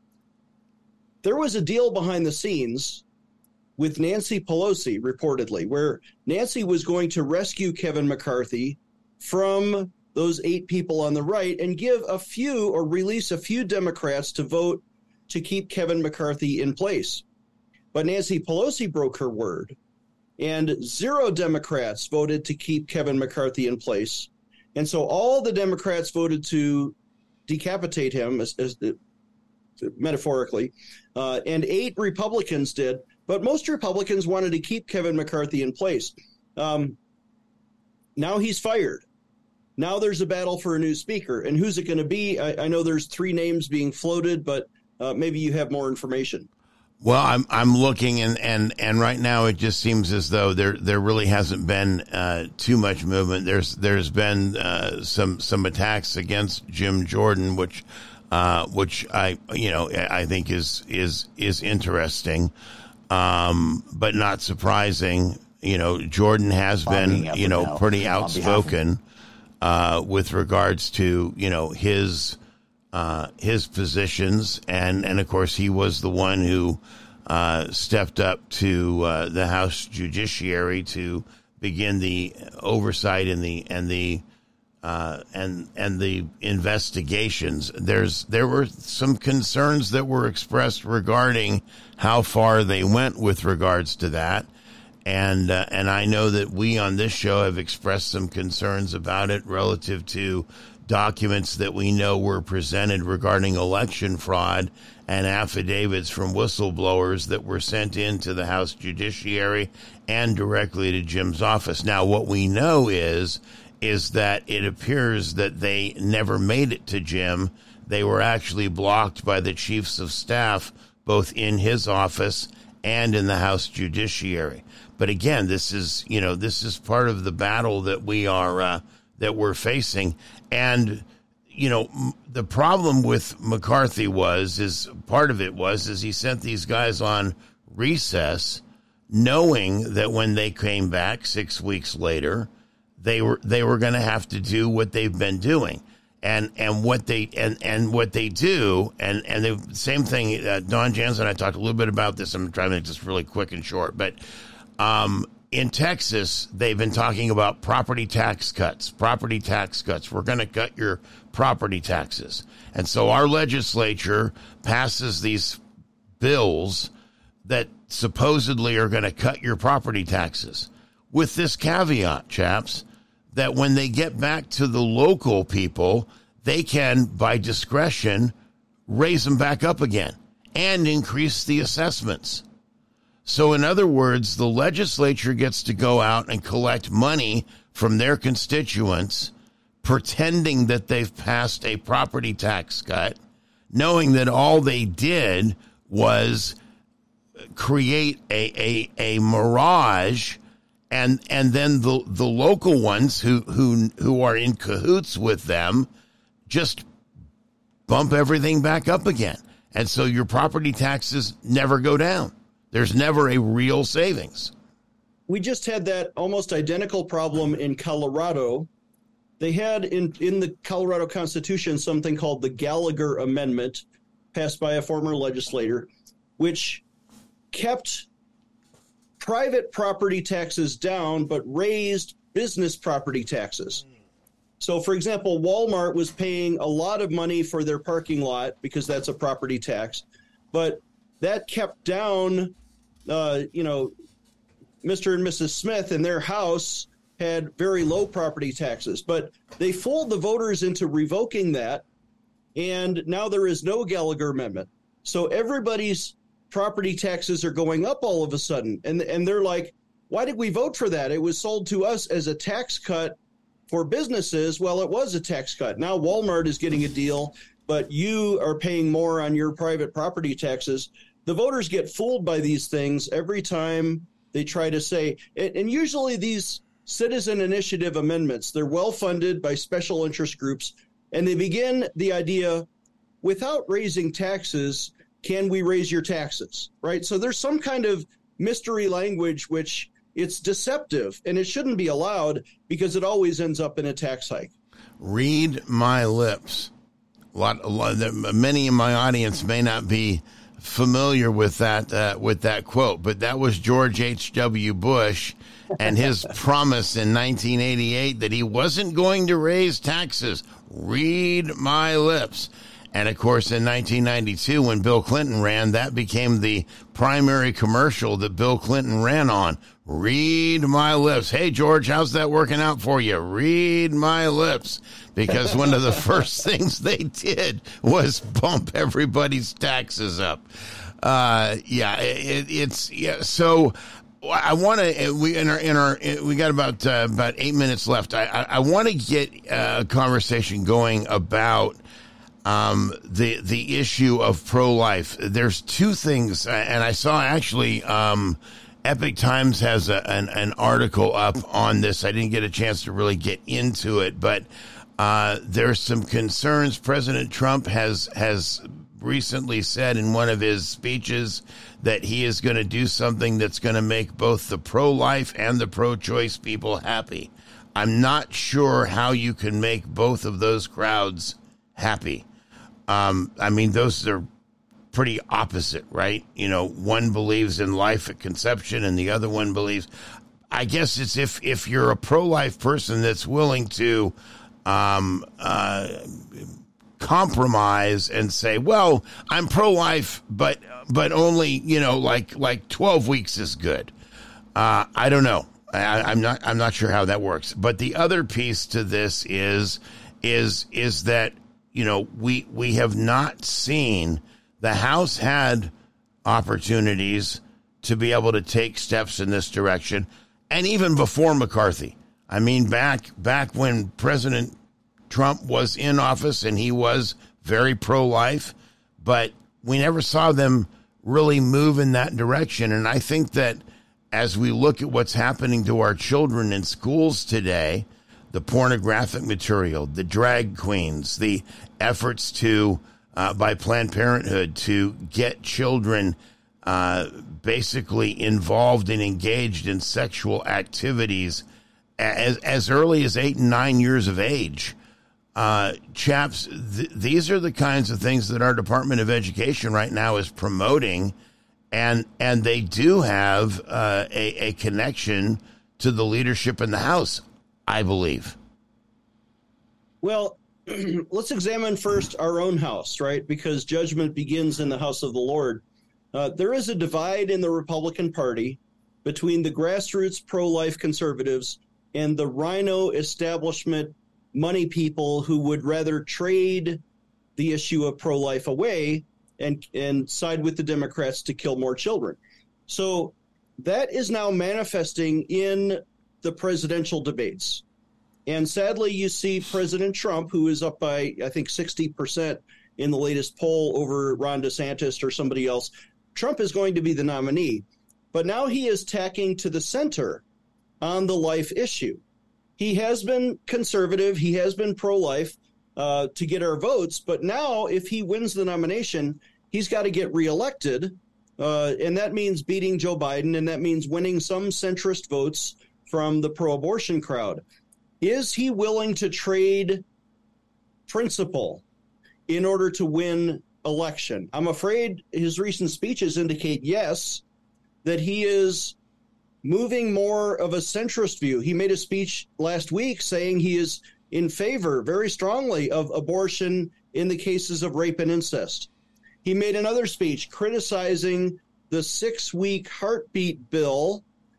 there was a deal behind the scenes with Nancy Pelosi, reportedly, where Nancy was going to rescue Kevin McCarthy from those eight people on the right and give a few or release a few Democrats to vote to keep Kevin McCarthy in place. But Nancy Pelosi broke her word, and zero Democrats voted to keep Kevin McCarthy in place. And so all the Democrats voted to decapitate him, as, as, uh, metaphorically, uh, and eight Republicans did. But most Republicans wanted to keep Kevin McCarthy in place. Um, now he's fired. Now there's a battle for a new speaker. And who's it going to be? I, I know there's three names being floated, but uh, maybe you have more information. Well, I'm I'm looking, and, and, and right now it just seems as though there there really hasn't been uh, too much movement. There's there's been uh, some some attacks against Jim Jordan, which uh, which I you know I think is is is interesting, um, but not surprising. You know, Jordan has been you know pretty outspoken uh, with regards to you know his. Uh, his positions, and, and of course he was the one who uh, stepped up to uh, the House Judiciary to begin the oversight and the and the uh, and and the investigations. There's there were some concerns that were expressed regarding how far they went with regards to that, and uh, and I know that we on this show have expressed some concerns about it relative to documents that we know were presented regarding election fraud and affidavits from whistleblowers that were sent into the House Judiciary and directly to Jim's office. Now, what we know is, is that it appears that they never made it to Jim. They were actually blocked by the chiefs of staff, both in his office and in the House Judiciary. But again, this is, you know, this is part of the battle that we are, uh, that we're facing. And, you know, the problem with McCarthy was, is part of it was, is he sent these guys on recess knowing that when they came back six weeks later, they were, they were going to have to do what they've been doing. And, and what they, and, and what they do, and, and the same thing, uh, Don Jansen and I talked a little bit about this. I'm trying to make this really quick and short, but, um, in Texas, they've been talking about property tax cuts, property tax cuts. We're going to cut your property taxes. And so our legislature passes these bills that supposedly are going to cut your property taxes with this caveat, chaps, that when they get back to the local people, they can, by discretion, raise them back up again and increase the assessments. So in other words, the legislature gets to go out and collect money from their constituents, pretending that they've passed a property tax cut, knowing that all they did was create a, a, a mirage, and and then the the local ones who, who who are in cahoots with them just bump everything back up again. And so your property taxes never go down. There's never a real savings. We just had that almost identical problem in Colorado. They had in, in the Colorado Constitution something called the Gallagher Amendment, passed by a former legislator, which kept private property taxes down but raised business property taxes. So, for example, Walmart was paying a lot of money for their parking lot because that's a property tax, but that kept down, uh, you know, Mister and Missus Smith and their house had very low property taxes, but they fooled the voters into revoking that, and now there is no Gallagher Amendment. So everybody's property taxes are going up all of a sudden, and and they're like, why did we vote for that? It was sold to us as a tax cut for businesses. Well, it was a tax cut. Now Walmart is getting a deal, but you are paying more on your private property taxes. The voters get fooled by these things every time they try to say, and usually these citizen initiative amendments, they're well funded by special interest groups, and they begin the idea, without raising taxes, can we raise your taxes, right? So there's some kind of mystery language which it's deceptive, and it shouldn't be allowed because it always ends up in a tax hike. Read my lips. A lot, a lot many in my audience may not be familiar with that uh, with that quote, but that was George H W. Bush and his promise in nineteen eighty-eight that he wasn't going to raise taxes. Read my lips. And, of course, in nineteen ninety-two, when Bill Clinton ran, that became the primary commercial that Bill Clinton ran on. Read my lips. Hey, George, how's that working out for you? Read my lips. Because one of the first things they did was bump everybody's taxes up. Uh, yeah, it, it's yeah. So I want to. We in our in our we got about uh, about eight minutes left. I I, I want to get a conversation going about. Um, the the issue of pro-life. There's two things, and I saw actually um, Epic Times has a, an, an article up on this. I didn't get a chance to really get into it, but uh, there's some concerns. President Trump has has recently said in one of his speeches that he is going to do something that's going to make both the pro-life and the pro-choice people happy. I'm not sure how you can make both of those crowds happy. Um, I mean, those are pretty opposite, right? You know, one believes in life at conception and the other one believes. I guess it's if, if you're a pro-life person that's willing to um, uh, compromise and say, well, I'm pro-life, but but only, you know, like like twelve weeks is good. Uh, I don't know. I, I'm not I'm not sure how that works. But the other piece to this is is is that. You know, we we have not seen the House had opportunities to be able to take steps in this direction. And even before McCarthy, I mean, back back when President Trump was in office and he was very pro-life, but we never saw them really move in that direction. And I think that as we look at what's happening to our children in schools today, the pornographic material, the drag queens, the efforts to, uh, by Planned Parenthood, to get children uh, basically involved and engaged in sexual activities as, as early as eight and nine years of age. Uh, chaps, th- these are the kinds of things that our Department of Education right now is promoting, and and they do have uh, a, a connection to the leadership in the House, I believe. Well, let's examine first our own house, right? Because judgment begins in the house of the Lord. Uh, there is a divide in the Republican Party between the grassroots pro-life conservatives and the rhino establishment money people who would rather trade the issue of pro-life away and, and side with the Democrats to kill more children. So that is now manifesting in the presidential debates. And sadly, you see President Trump, who is up by, I think, sixty percent in the latest poll over Ron DeSantis or somebody else. Trump is going to be the nominee. But now he is tacking to the center on the life issue. He has been conservative. He has been pro-life uh, to get our votes. But now, if he wins the nomination, he's got to get reelected. Uh, and that means beating Joe Biden, and that means winning some centrist votes from the pro-abortion crowd. Is he willing to trade principle in order to win election? I'm afraid his recent speeches indicate, yes, that he is moving more of a centrist view. He made a speech last week saying he is in favor very strongly of abortion in the cases of rape and incest. He made another speech criticizing the six-week heartbeat bill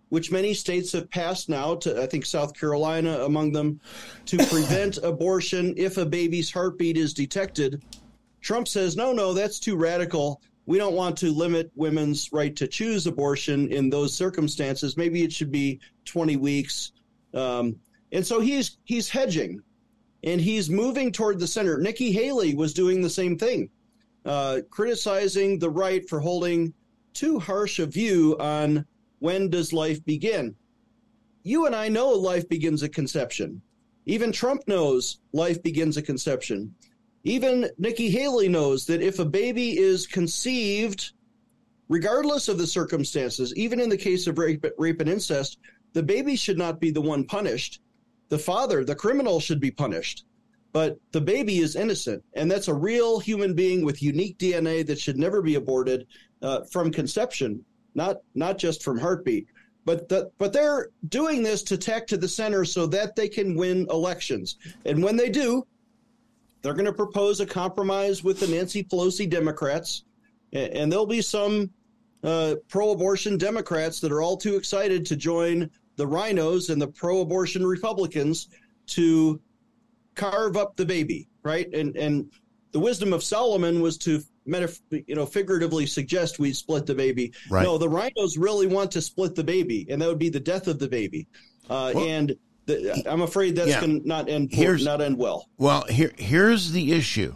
which many states have passed now, to I think South Carolina among them, to prevent abortion if a baby's heartbeat is detected. Trump says, no, no, that's too radical. We don't want to limit women's right to choose abortion in those circumstances. Maybe it should be twenty weeks. Um, and so he's he's hedging, and he's moving toward the center. Nikki Haley was doing the same thing, uh, criticizing the right for holding too harsh a view on when does life begin. You and I know life begins at conception. Even Trump knows life begins at conception. Even Nikki Haley knows that if a baby is conceived, regardless of the circumstances, even in the case of rape, rape and incest, the baby should not be the one punished. The father, the criminal, should be punished. But the baby is innocent, and that's a real human being with unique D N A that should never be aborted uh, from conception, not not just from heartbeat. But the, but they're doing this to tack to the center so that they can win elections. And when they do, they're going to propose a compromise with the Nancy Pelosi Democrats, and, and there'll be some uh, pro-abortion Democrats that are all too excited to join the rhinos and the pro-abortion Republicans to carve up the baby, right? And and the wisdom of Solomon was to, metaf- you know, figuratively suggest we split the baby. Right. No, the rhinos really want to split the baby, and that would be the death of the baby. Uh, well, and the, I'm afraid that's yeah. going to not end here's, not end well. Well, here here's the issue,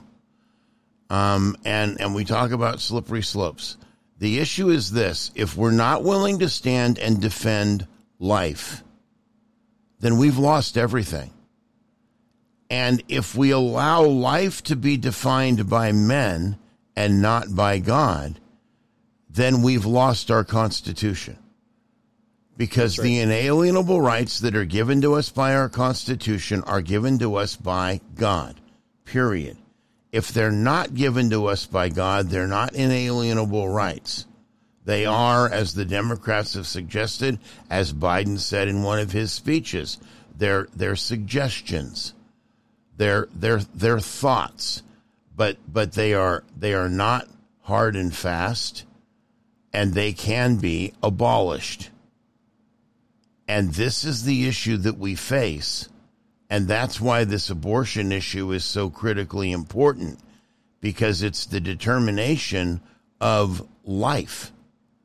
um, and and we talk about slippery slopes. The issue is this: if we're not willing to stand and defend life, then we've lost everything. And if we allow life to be defined by men and not by God, then we've lost our Constitution. Because right. the inalienable rights that are given to us by our Constitution are given to us by God, period. If they're not given to us by God, they're not inalienable rights. They are, as the Democrats have suggested, as Biden said in one of his speeches, they're, they're suggestions. They're, they're, they're thoughts, but, but they are, they are not hard and fast, and they can be abolished. And this is the issue that we face, and that's why this abortion issue is so critically important, because it's the determination of life.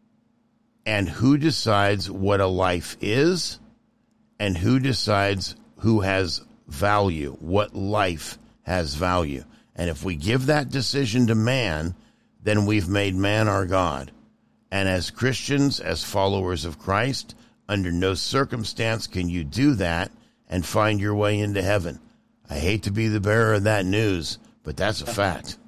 And who decides what a life is, and who decides who has value, what life has value. And if we give that decision to man, then we've made man our God. And as Christians, as followers of Christ, under no circumstance can you do that and find your way into heaven. I hate to be the bearer of that news, but that's a fact.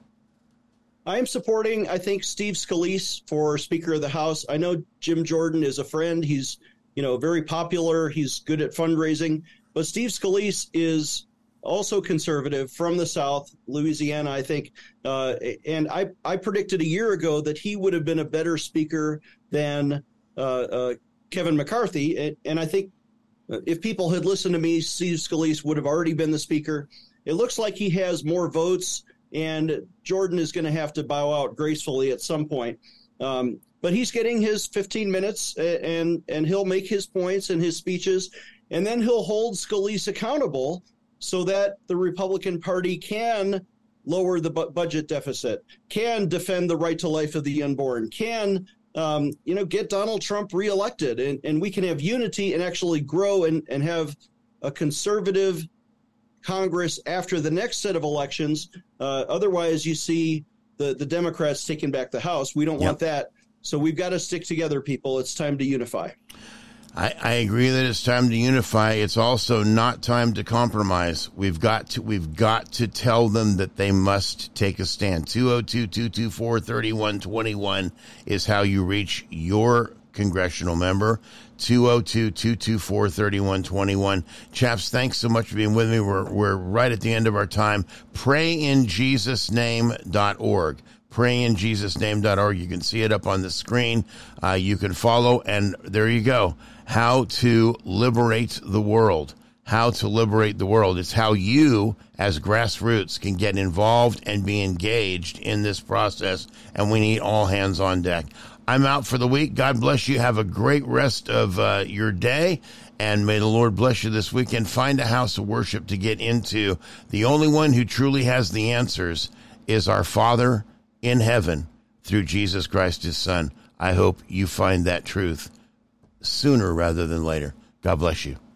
I'm supporting, I think, Steve Scalise for Speaker of the House. I know Jim Jordan is a friend. He's, you know, very popular. He's good at fundraising. But Steve Scalise is also conservative from the South, Louisiana, I think. Uh, and I, I predicted a year ago that he would have been a better speaker than uh, uh, Kevin McCarthy. And, and I think if people had listened to me, Steve Scalise would have already been the speaker. It looks like he has more votes, and Jordan is going to have to bow out gracefully at some point. Um, but he's getting his fifteen minutes, and, and he'll make his points and his speeches. And then he'll hold Scalise accountable so that the Republican Party can lower the bu- budget deficit, can defend the right to life of the unborn, can, um, you know, get Donald Trump reelected, and, and we can have unity and actually grow and, and have a conservative Congress after the next set of elections. Uh, otherwise, you see the, the Democrats taking back the House. We don't yep. want that. So we've got to stick together, people. It's time to unify. I, I agree that it's time to unify. It's also not time to compromise. We've got to we've got to tell them that they must take a stand. two oh two, two two four, three one two one is how you reach your congressional member. two oh two, two two four, three one two one. Chaps, thanks so much for being with me. We're we're right at the end of our time. pray in jesus name dot org. pray in jesus name dot org. You can see it up on the screen. Uh, you can follow, and there you go. How to liberate the world. How to liberate the world. It's how you, as grassroots, can get involved and be engaged in this process, and we need all hands on deck. I'm out for the week. God bless you. Have a great rest of uh, your day. And may the Lord bless you this weekend. Find a house of worship to get into. The only one who truly has the answers is our Father in heaven through Jesus Christ, his Son. I hope you find that truth sooner rather than later. God bless you.